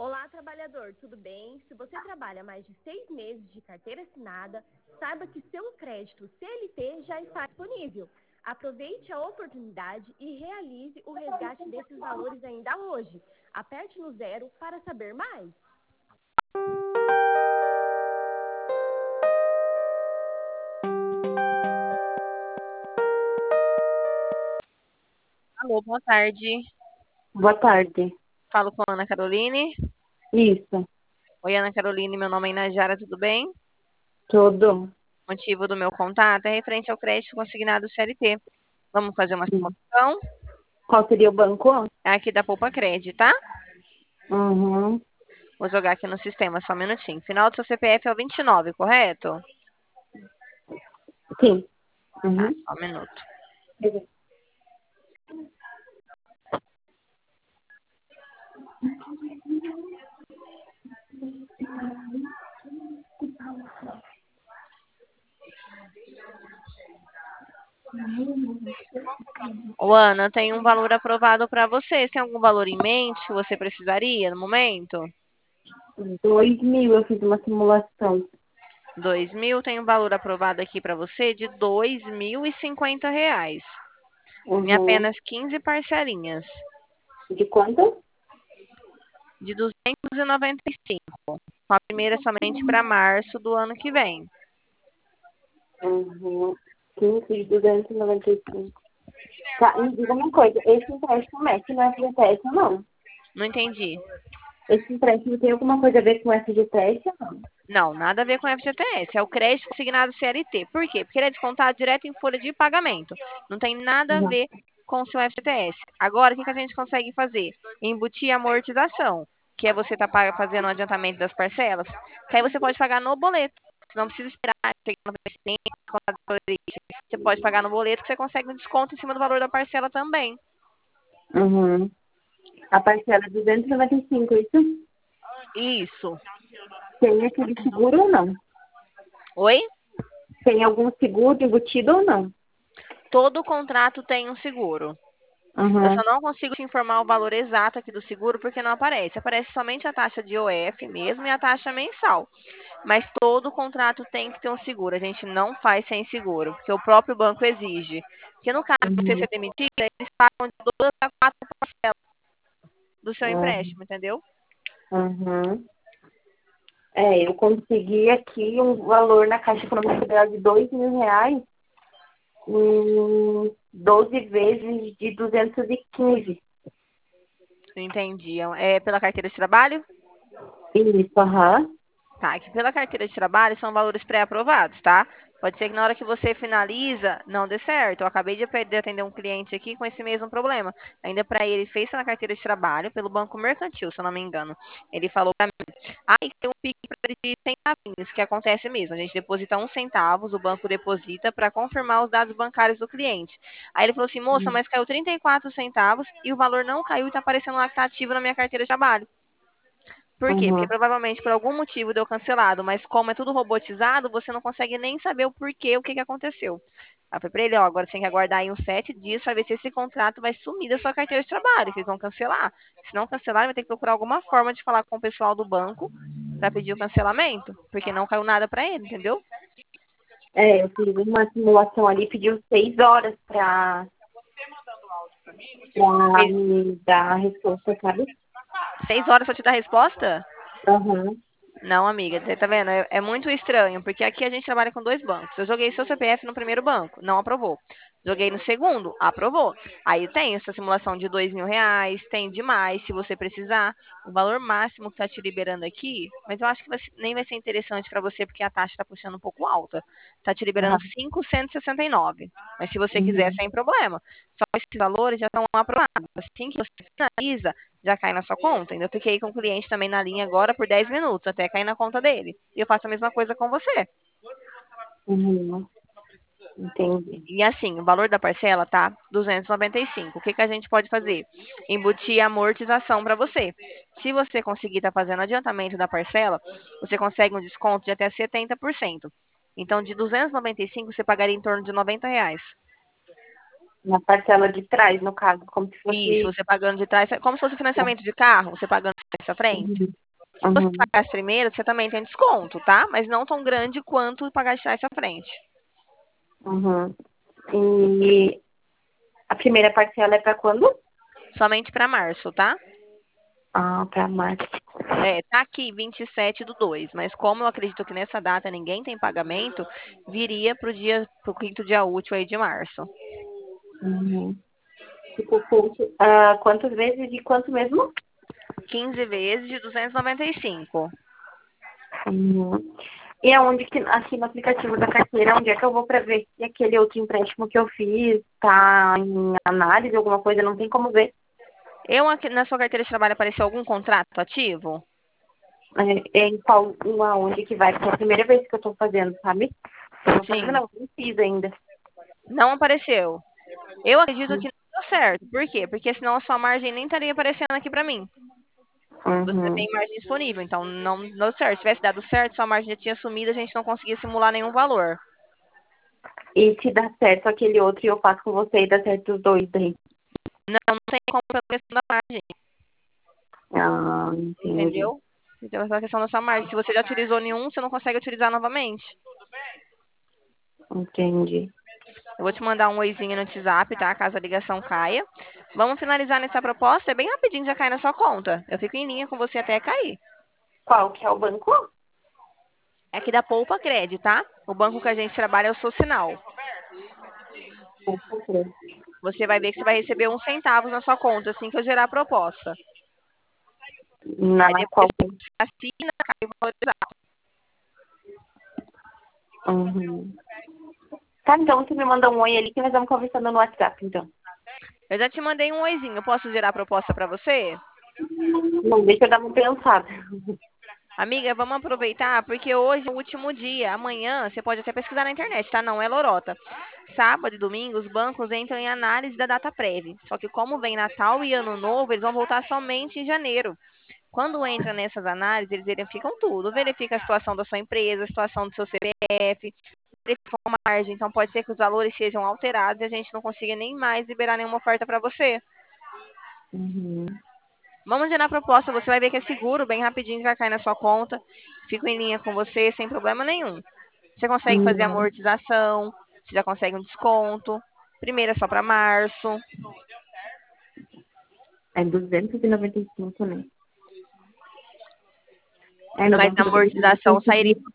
Olá, trabalhador, tudo bem? Se você trabalha mais de 6 meses de carteira assinada, saiba que seu crédito CLT já está disponível. Aproveite a oportunidade e realize o resgate desses valores ainda hoje. Aperte no 0 para saber mais. Alô, boa tarde. Boa tarde. Falo com a Ana Caroline. Isso, Oi, Ana Caroline, meu nome é Inajara, tudo bem? tudo. Motivo do meu contato é referente ao crédito consignado CLT. Vamos fazer uma simulação? Qual seria o banco? É aqui da Poupa Cred, tá? Uhum. Vou jogar aqui no sistema, só um minutinho. Final do seu CPF é o 29, correto? Sim. Tá, Uhum. só um minuto. Ô, Ana, tem um valor aprovado para você. Tem algum valor em mente que você precisaria no momento? 2.000 eu fiz uma simulação. 2.000, tem um valor aprovado aqui para você de R$ 2.050. Em Uhum. apenas 15 parcelinhas. De quanto? De 295. A primeira somente para março do ano que vem. Uhum. 15 de 295. Tá, me diga uma coisa, esse empréstimo mexe no FGTS ou não? Não entendi. Esse empréstimo tem alguma coisa a ver com FGTS ou não? Não, nada a ver com FGTS. É o crédito consignado CLT. Por quê? Porque ele é descontado direto em folha de pagamento. Não tem nada a Uhum. ver com o seu FGTS. Agora, o que a gente consegue fazer? Embutir a amortização, que é você estar fazendo o adiantamento das parcelas, que aí você pode pagar no boleto. Você não precisa esperar chegar no vencimento, descontar da folha. Você pode pagar no boleto, que você consegue um desconto em cima do valor da parcela também. Uhum. A parcela é 295, isso? Isso. Tem aquele seguro ou não? Oi? Tem algum seguro embutido ou não? Todo contrato tem um seguro. Eu só Uhum. não consigo te informar o valor exato aqui do seguro porque não aparece. Aparece somente a taxa de OF mesmo e a taxa mensal. Mas todo contrato tem que ter um seguro. A gente não faz sem seguro, porque o próprio banco exige. Porque no caso de você Uhum. ser demitida, eles pagam de 2 a 4 parcelas do seu Uhum. empréstimo, entendeu? Uhum. É, eu consegui aqui um valor na Caixa Econômica Federal de R$ 2.000 em 12 vezes de 215. Entendi. É pela carteira de trabalho? Isso, aham. Tá, que pela carteira de trabalho são valores pré-aprovados, tá? Pode ser que na hora que você finaliza não dê certo. Eu acabei de atender um cliente aqui com esse mesmo problema. Ainda para ele fez pela carteira de trabalho, pelo Banco Mercantil, se eu não me engano. Ele falou para mim: "Ah, e tem um pique para de centavinhos", que acontece mesmo. A gente deposita uns centavos, o banco deposita para confirmar os dados bancários do cliente. Aí ele falou assim: "Moça, mas caiu 34 centavos e o valor não caiu e está aparecendo lá que tá ativo na minha carteira de trabalho". Por quê? Porque Uhum. provavelmente por algum motivo deu cancelado, mas como é tudo robotizado, você não consegue nem saber o porquê, o que aconteceu. Aí eu falei pra ele, ó, agora você tem que aguardar aí uns 7 dias para ver se esse contrato vai sumir da sua carteira de trabalho, que eles vão cancelar. Se não cancelar, vai ter que procurar alguma forma de falar com o pessoal do banco para pedir o cancelamento, porque não caiu nada para ele, entendeu? É, eu fiz uma simulação ali, pediu 6 horas pra Fez me dar a resposta, sabe? 6 horas para te dar a resposta? Aham. Não, amiga, você tá vendo? É muito estranho, porque aqui a gente trabalha com dois bancos. Eu joguei seu CPF no primeiro banco, não aprovou. Joguei no segundo, aprovou. Aí tem essa simulação de R$ 2.000, tem demais, se você precisar. O valor máximo que tá te liberando aqui, mas eu acho que nem vai ser interessante para você, porque a taxa tá puxando um pouco alta. Tá te liberando Aham. 569. Mas se você quiser, Uhum. sem problema. Só esses valores já estão aprovados. Assim que você finaliza, já cai na sua conta. Ainda fiquei com o cliente também na linha agora por 10 minutos, até cair na conta dele. E eu faço a mesma coisa com você. Uhum. Entendi. E assim, o valor da parcela tá 295. O que que a gente pode fazer? Embutir a amortização para você. Se você conseguir estar fazendo adiantamento da parcela, você consegue um desconto de até 70%. Então, de 295, você pagaria em torno de R$ 90. Na parcela de trás, no caso, como se Isso, fosse. você pagando de trás, como se fosse financiamento de carro, você pagando essa frente. Uhum. Se você Uhum. pagar as primeiras, você também tem desconto, tá? Mas não tão grande quanto pagar de trás pra frente. Uhum. E a primeira parcela é para quando? Somente para março, tá? Ah, para março. É, tá aqui 27/2, mas como eu acredito que nessa data ninguém tem pagamento, viria pro quinto dia útil aí de março. Uhum. Tipo, quantas vezes de quanto mesmo? 15 vezes de 295. Uhum. E aonde que, aqui no aplicativo da carteira, onde é que eu vou para ver se aquele outro empréstimo que eu fiz tá em análise, alguma coisa, não tem como ver. Eu aqui na sua carteira de trabalho apareceu algum contrato ativo? É em qual, aonde que vai, porque é a primeira vez que eu tô fazendo, sabe? Eu tô fazendo, Sim, não, não fiz ainda. não apareceu. Eu acredito que não deu certo. Por quê? Porque senão a sua margem nem estaria aparecendo aqui pra mim. Você Uhum. tem margem disponível, então não deu certo. Se tivesse dado certo, sua margem já tinha sumido, a gente não conseguia simular nenhum valor. E se dá certo aquele outro e eu faço com você e dá certo os dois daí. Não tem como pela questão da margem, Ah, entendi. entendeu? Então, essa questão da sua margem. Se você já utilizou nenhum, você não consegue utilizar novamente. Entendi. Eu vou te mandar um oizinho no WhatsApp, tá? Caso a ligação caia. Vamos finalizar nessa proposta. É bem rapidinho, já cai na sua conta. Eu fico em linha com você até cair. Qual que é o banco? É aqui da Poupa Cred, tá? O banco que a gente trabalha é o Socinal. Você vai ver que você vai receber uns centavos na sua conta assim que eu gerar a proposta. Na Aí depois qual? você assina, cai o valor exato. Uhum. Tá, então você me manda um oi ali que nós vamos conversando no WhatsApp, então. Eu já te mandei um oizinho. Eu posso gerar a proposta para você? Não, deixa eu dar uma pensada. Amiga, vamos aproveitar porque hoje é o último dia. Amanhã você pode até pesquisar na internet, tá? Não é lorota. Sábado e domingo os bancos entram em análise da data prévia. Só que como vem Natal e Ano Novo, eles vão voltar somente em janeiro. Quando entra nessas análises, eles verificam tudo. Verifica a situação da sua empresa, a situação do seu CPF, verificam a margem. Então pode ser que os valores sejam alterados e a gente não consiga nem mais liberar nenhuma oferta para você. Uhum. Vamos gerar a proposta, você vai ver que é seguro, bem rapidinho já cai na sua conta. Fico em linha com você sem problema nenhum. Você consegue fazer Uhum. amortização, você já consegue um desconto. Primeiro é só para março. É 295, né? É, no Mas Banco a do Brasil eu amortização sairia. consegui,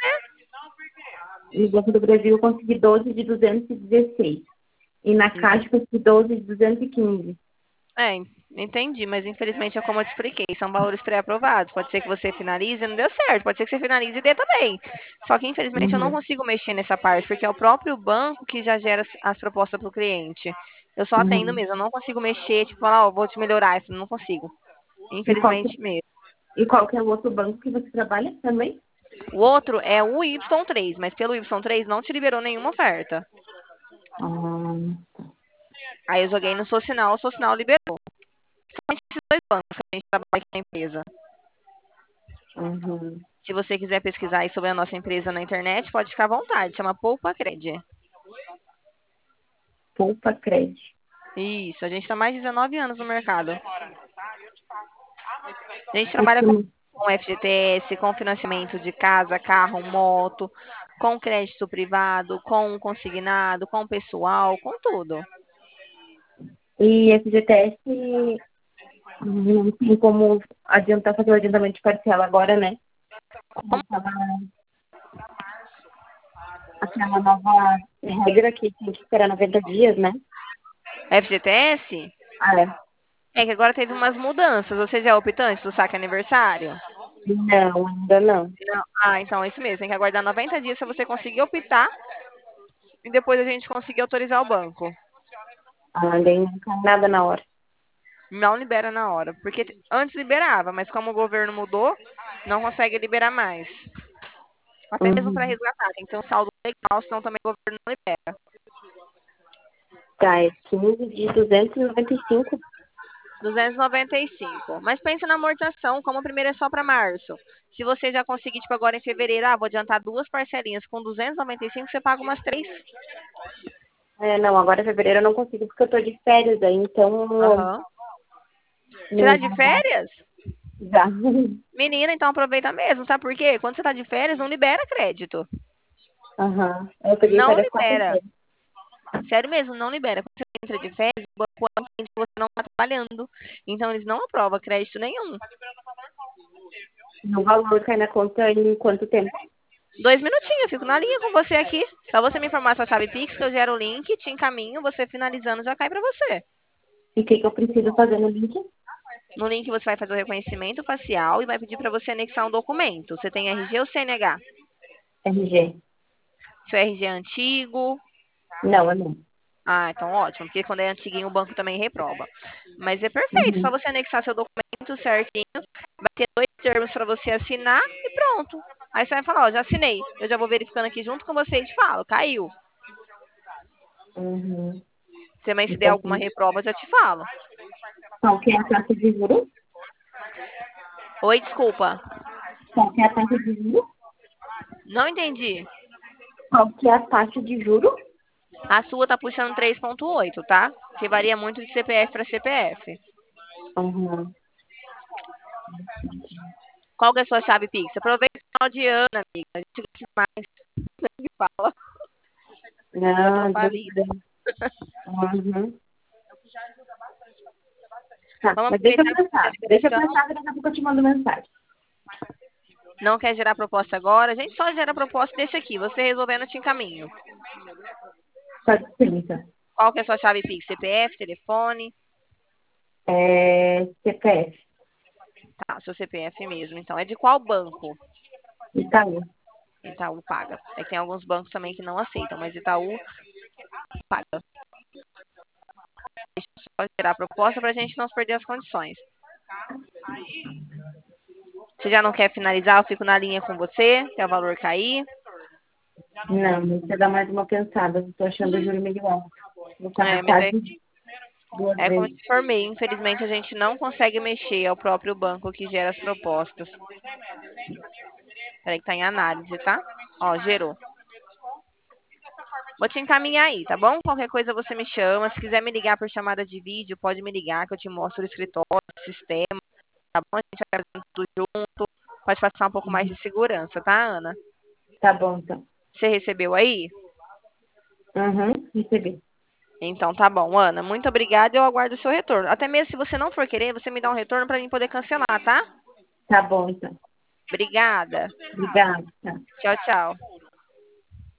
no Banco do Brasil eu consegui 12 de 216. E na Caixa eu consegui 12 de 215. É, entendi, mas infelizmente é como eu te expliquei, são valores pré-aprovados. Pode ser que você finalize e não deu certo, pode ser que você finalize e dê também. Só que infelizmente eu não Uhum. consigo mexer nessa parte, porque é o próprio banco que já gera as propostas para o cliente. Eu só atendo Uhum. mesmo, eu não consigo mexer, tipo, falar, ó, vou te melhorar, isso não consigo. E qual, Infelizmente mesmo. e qual que é o outro banco que você trabalha também? O outro é o Y3, mas pelo Y3 não te liberou nenhuma oferta. Ah, Aí eu joguei no Socinal, o Socinal liberou. São esses dois bancos que a gente trabalha aqui na empresa. uhum. Se você quiser pesquisar aí sobre a nossa empresa na internet, pode ficar à vontade. Chama Poupa Cred. Poupa Cred. Isso, a gente está mais de 19 anos no mercado. A gente trabalha com, Isso. com FGTS, com financiamento de casa, carro, moto, com crédito privado, com consignado, com pessoal, com tudo. E FGTS não tem como adiantar fazer o adiantamento de parcela agora, né? Com aquela nova regra que tem que esperar 90 dias, né? FGTS? Ah, é. É que agora teve umas mudanças. Você já é optante do saque aniversário? Não, ainda não. Não. Ah, então é isso mesmo. Tem que aguardar 90 dias para você conseguir optar e depois a gente conseguir autorizar o banco. Ah, nem não cai nada na hora. Não libera na hora. Porque antes liberava, mas como o governo mudou, não consegue liberar mais. Até mesmo para Uhum. resgatar. Tem que ter um saldo legal, senão também o governo não libera. Tá, é 15 de 295. 295. Mas pensa na amortização, como o primeiro é só para março. Se você já conseguir, tipo, agora em fevereiro, vou adiantar duas parcelinhas com 295, você paga umas três. Não, agora fevereiro eu não consigo porque eu tô de férias aí, então Aham. Você tá de férias? já. Menina, então aproveita mesmo, sabe por quê? Quando você tá de férias, não libera crédito. Aham. Eu peguei Não férias libera. quarta-feira. Sério mesmo, não libera. Quando você entra de férias, o banco entende que você não está trabalhando. Então, eles não aprovam crédito nenhum. O valor cai na conta em quanto tempo? 2 minutinhos, eu fico na linha com você aqui. Só você me informar sua chave Pix, que eu gero o link, te encaminho, você finalizando já cai pra você. E o que eu preciso fazer no link? No link você vai fazer o reconhecimento facial e vai pedir para você anexar um documento. Você tem RG ou CNH? RG. Seu RG é antigo? Não, é não. Ah, então ótimo, porque quando é antiguinho o banco também reprova. Mas é perfeito, só Uhum. você anexar seu documento certinho, vai ter 2 termos para você assinar e pronto. Aí você vai falar, ó, já assinei. Eu já vou verificando aqui junto com você e te falo, caiu. Uhum. Se der Então, alguma reprova, eu já te falo. qual que é a taxa de juros? Oi, desculpa. Qual que é a taxa de juros? Não entendi. Qual que é a taxa de juros? A sua tá puxando 3,8, tá? Que varia muito de CPF para CPF. Uhum. Qual que é a sua chave Pix? Aproveita o final de ano, amiga. A gente gosta mais de fala. Já tô Ah, falida. uhum. Tá, Vamos mas deixa eu aproveitar que você pensar. é Deixa eu cristão. pensar que daqui a pouco eu te mando mensagem. Não quer gerar proposta agora? A gente só gera proposta e deixa aqui. Você resolvendo, eu te encaminho. Pode ser, então. Qual que é a sua chave Pix? CPF, telefone? CPF, Tá, seu CPF mesmo. Então, é de qual banco? Itaú. Itaú paga. É que tem alguns bancos também que não aceitam, mas Itaú paga. Deixa eu só gerar a proposta pra gente não perder as condições. Você já não quer finalizar? Eu fico na linha com você, até o valor cair. Não, deixa eu dar mais uma pensada. Estou achando o juro meio alto. Vou pagar Mas quase 2 como eu vezes. te informei, infelizmente a gente não consegue mexer, é o próprio banco que gera as propostas. Peraí que tá em análise, tá? Ó, gerou. Vou te encaminhar aí, tá bom? Qualquer coisa você me chama. Se quiser me ligar por chamada de vídeo, pode me ligar que eu te mostro o escritório, o sistema, tá bom? A gente vai fazendo tudo junto. Pode passar um pouco mais de segurança, tá, Ana? Tá bom, então. Você recebeu aí? Uhum, recebi. Então tá bom, Ana. Muito obrigada e eu aguardo o seu retorno. Até mesmo se você não for querer, você me dá um retorno para mim poder cancelar, tá? Tá bom, então. Obrigada. Obrigada. Tá. Tchau, tchau.